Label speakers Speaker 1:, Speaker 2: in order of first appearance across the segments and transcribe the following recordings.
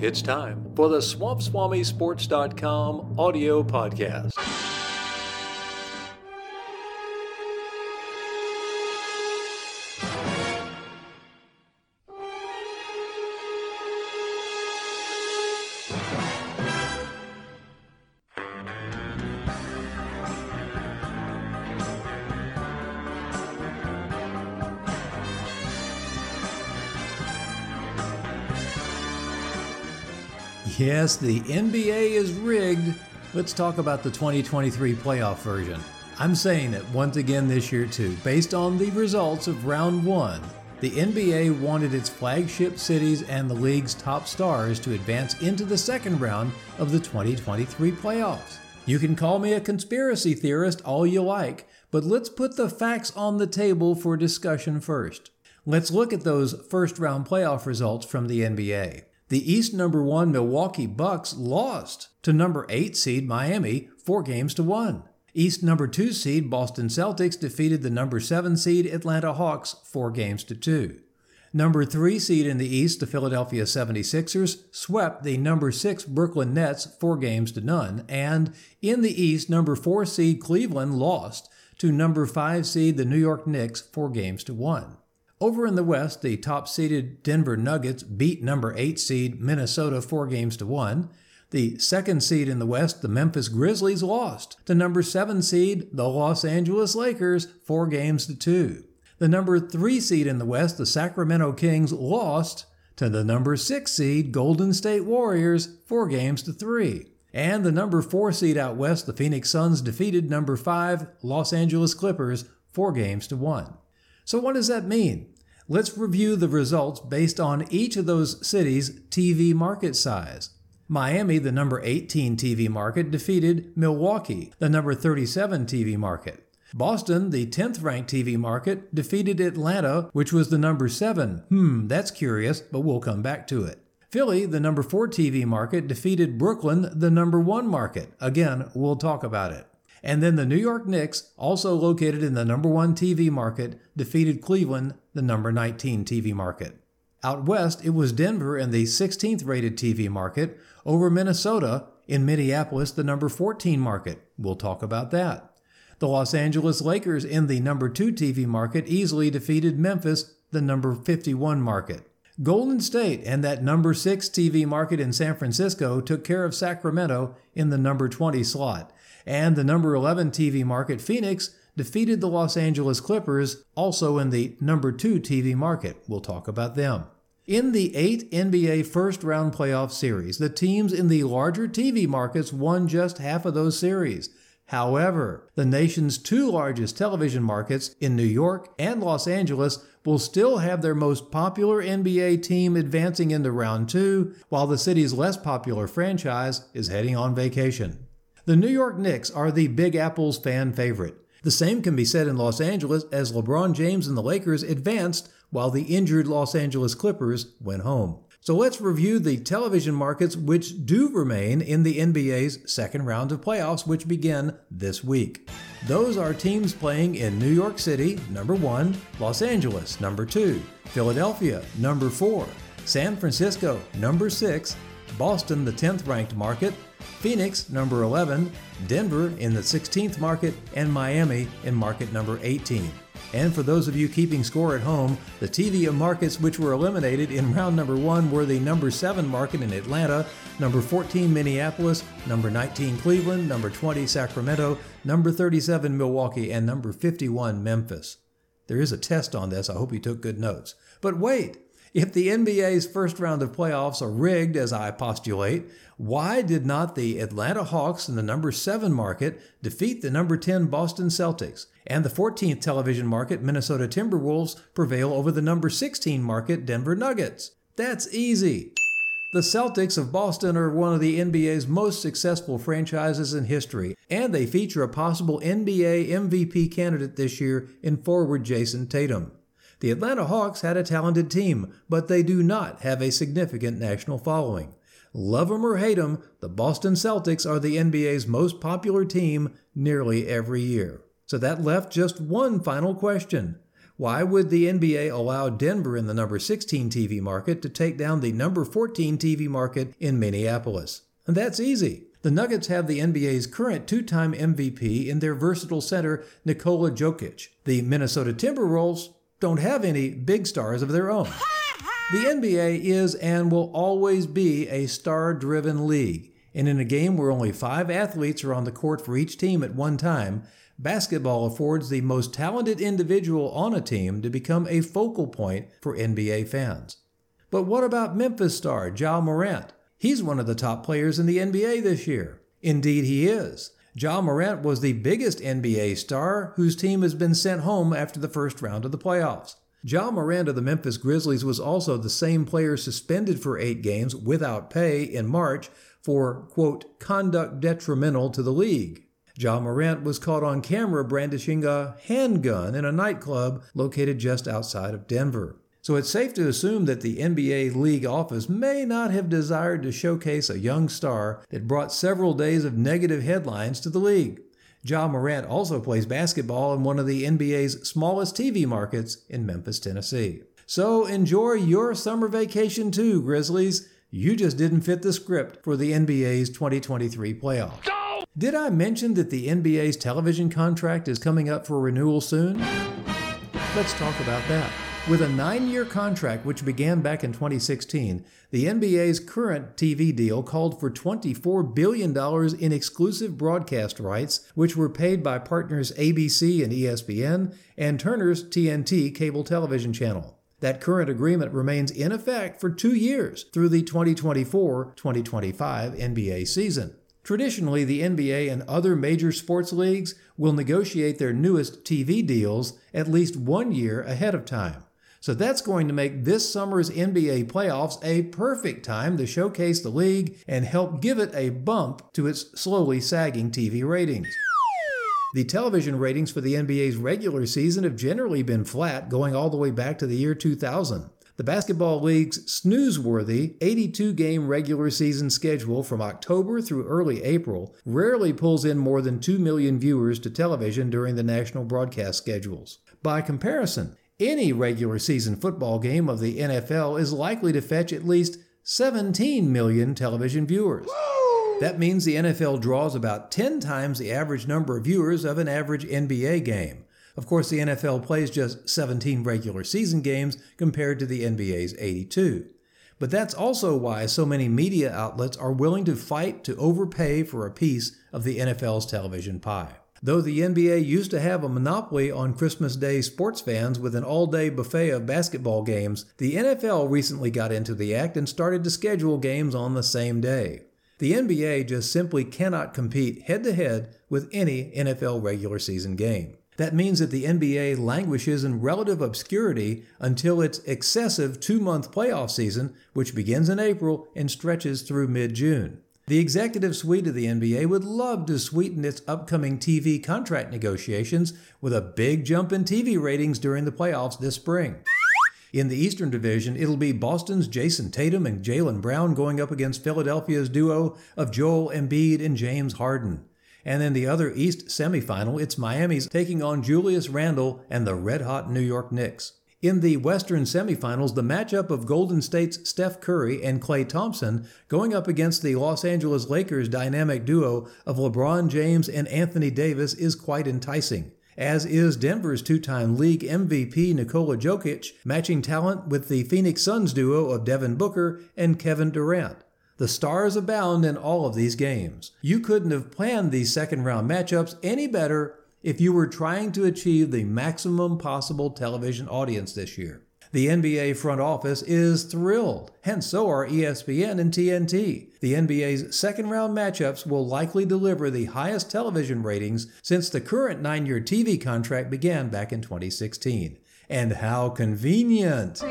Speaker 1: It's time for the SwampSwamiSports.com audio podcast.
Speaker 2: Yes, the NBA is rigged. Let's talk about the 2023 playoff version. I'm saying it once again this year too. Based on the results of round one, the NBA wanted its flagship cities and the league's top stars to advance into the second round of the 2023 playoffs. You can call me a conspiracy theorist all you like, but let's put the facts on the table for discussion first. Let's look at those first round playoff results from the NBA. The East number 1 Milwaukee Bucks lost to number 8 seed Miami 4-1. East number 2 seed Boston Celtics defeated the number 7 seed Atlanta Hawks 4-2. Number 3 seed in the East, the Philadelphia 76ers, swept the number 6 Brooklyn Nets 4-0. And in the East, number 4 seed Cleveland lost to number 5 seed the New York Knicks 4-1. Over in the West, the top-seeded Denver Nuggets beat number 8 seed Minnesota 4-1. The second seed in the West, the Memphis Grizzlies, lost to number 7 seed the Los Angeles Lakers 4-2. The number 3 seed in the West, the Sacramento Kings, lost to the number 6 seed Golden State Warriors 4-3. And the number 4 seed out West, the Phoenix Suns, defeated number 5 Los Angeles Clippers 4-1. So what does that mean? Let's review the results based on each of those cities' TV market size. Miami, the number 18 TV market, defeated Milwaukee, the number 37 TV market. Boston, the 10th ranked TV market, defeated Atlanta, which was the number 7. That's curious, but we'll come back to it. Philly, the number 4 TV market, defeated Brooklyn, the number 1 market. Again, we'll talk about it. And then the New York Knicks, also located in the number 1 TV market, defeated Cleveland, the number 19 TV market. Out west, it was Denver in the 16th rated TV market over Minnesota in Minneapolis, the number 14 market. We'll talk about that. The Los Angeles Lakers in the number 2 TV market easily defeated Memphis, the number 51 market. Golden State and that number 6 TV market in San Francisco took care of Sacramento in the number 20 slot. And the number 11 TV market, Phoenix, defeated the Los Angeles Clippers, also in the number 2 TV market. We'll talk about them. In the 8 NBA first-round playoff series, the teams in the larger TV markets won just half of those series. However, the nation's 2 largest television markets in New York and Los Angeles will still have their most popular NBA team advancing into round 2, while the city's less popular franchise is heading on vacation. The New York Knicks are the Big Apple's fan favorite. The same can be said in Los Angeles as LeBron James and the Lakers advanced while the injured Los Angeles Clippers went home. So let's review the television markets which do remain in the NBA's second round of playoffs, which begin this week. Those are teams playing in New York City, number 1, Los Angeles, number 2, Philadelphia, number 4, San Francisco, number 6, Boston, the 10th ranked market, Phoenix, number 11, Denver in the 16th market, and Miami in market number 18. And for those of you keeping score at home, the TV markets which were eliminated in round number 1 were the number 7 market in Atlanta, number 14 Minneapolis, number 19 Cleveland, number 20 Sacramento, number 37 Milwaukee, and number 51 Memphis. There is a test on this. I hope you took good notes. But wait! If the NBA's first round of playoffs are rigged, as I postulate, why did not the Atlanta Hawks in the number 7 market defeat the number 10 Boston Celtics, and the 14th television market Minnesota Timberwolves prevail over the number 16 market Denver Nuggets? That's easy. The Celtics of Boston are one of the NBA's most successful franchises in history, and they feature a possible NBA MVP candidate this year in forward Jason Tatum. The Atlanta Hawks had a talented team, but they do not have a significant national following. Love 'em or hate 'em, the Boston Celtics are the NBA's most popular team nearly every year. So that left just one final question. Why would the NBA allow Denver in the number 16 TV market to take down the number 14 TV market in Minneapolis? And that's easy. The Nuggets have the NBA's current two-time MVP in their versatile center, Nikola Jokic. The Minnesota Timberwolves don't have any big stars of their own. The NBA is and will always be a star-driven league. And in a game where only 5 athletes are on the court for each team at one time, basketball affords the most talented individual on a team to become a focal point for NBA fans. But what about Memphis star Ja Morant? He's one of the top players in the NBA this year. Indeed, he is. Ja Morant was the biggest NBA star whose team has been sent home after the first round of the playoffs. Ja Morant of the Memphis Grizzlies was also the same player suspended for 8 games without pay in March for, quote, conduct detrimental to the league. Ja Morant was caught on camera brandishing a handgun in a nightclub located just outside of Denver. So it's safe to assume that the NBA league office may not have desired to showcase a young star that brought several days of negative headlines to the league. Ja Morant also plays basketball in one of the NBA's smallest TV markets in Memphis, Tennessee. So enjoy your summer vacation too, Grizzlies. You just didn't fit the script for the NBA's 2023 playoffs. No! Did I mention that the NBA's television contract is coming up for renewal soon? Let's talk about that. With a 9-year contract which began back in 2016, the NBA's current TV deal called for $24 billion in exclusive broadcast rights, which were paid by partners ABC and ESPN and Turner's TNT cable television channel. That current agreement remains in effect for 2 years through the 2024-2025 NBA season. Traditionally, the NBA and other major sports leagues will negotiate their newest TV deals at least 1 year ahead of time. So that's going to make this summer's NBA playoffs a perfect time to showcase the league and help give it a bump to its slowly sagging TV ratings. The television ratings for the NBA's regular season have generally been flat, going all the way back to the year 2000. The Basketball League's snooze-worthy 82-game regular season schedule from October through early April rarely pulls in more than 2 million viewers to television during the national broadcast schedules. By comparison, any regular season football game of the NFL is likely to fetch at least 17 million television viewers. That means the NFL draws about 10 times the average number of viewers of an average NBA game. Of course, the NFL plays just 17 regular season games compared to the NBA's 82. But that's also why so many media outlets are willing to fight to overpay for a piece of the NFL's television pie. Though the NBA used to have a monopoly on Christmas Day sports fans with an all-day buffet of basketball games, the NFL recently got into the act and started to schedule games on the same day. The NBA just simply cannot compete head-to-head with any NFL regular season game. That means that the NBA languishes in relative obscurity until its excessive 2-month playoff season, which begins in April and stretches through mid-June. The executive suite of the NBA would love to sweeten its upcoming TV contract negotiations with a big jump in TV ratings during the playoffs this spring. In the Eastern Division, it'll be Boston's Jason Tatum and Jaylen Brown going up against Philadelphia's duo of Joel Embiid and James Harden. And in the other East semifinal, it's Miami's taking on Julius Randle and the red-hot New York Knicks. In the Western semifinals, the matchup of Golden State's Steph Curry and Klay Thompson going up against the Los Angeles Lakers' dynamic duo of LeBron James and Anthony Davis is quite enticing, as is Denver's 2-time league MVP Nikola Jokic matching talent with the Phoenix Suns duo of Devin Booker and Kevin Durant. The stars abound in all of these games. You couldn't have planned these second-round matchups any better if you were trying to achieve the maximum possible television audience this year. The NBA front office is thrilled, and so are ESPN and TNT. The NBA's second-round matchups will likely deliver the highest television ratings since the current 9-year TV contract began back in 2016. And how convenient!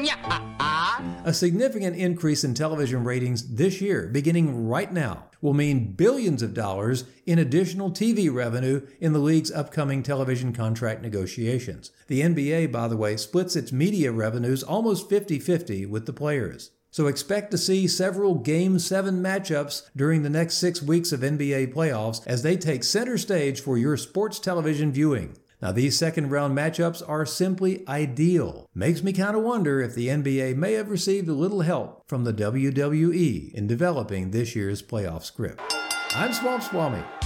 Speaker 2: A significant increase in television ratings this year, beginning right now, will mean billions of dollars in additional TV revenue in the league's upcoming television contract negotiations. The NBA, by the way, splits its media revenues almost 50-50 with the players. So expect to see several Game 7 matchups during the next 6 weeks of NBA playoffs as they take center stage for your sports television viewing. Now, these second round matchups are simply ideal. Makes me kind of wonder if the NBA may have received a little help from the WWE in developing this year's playoff script. I'm Swamp Swami.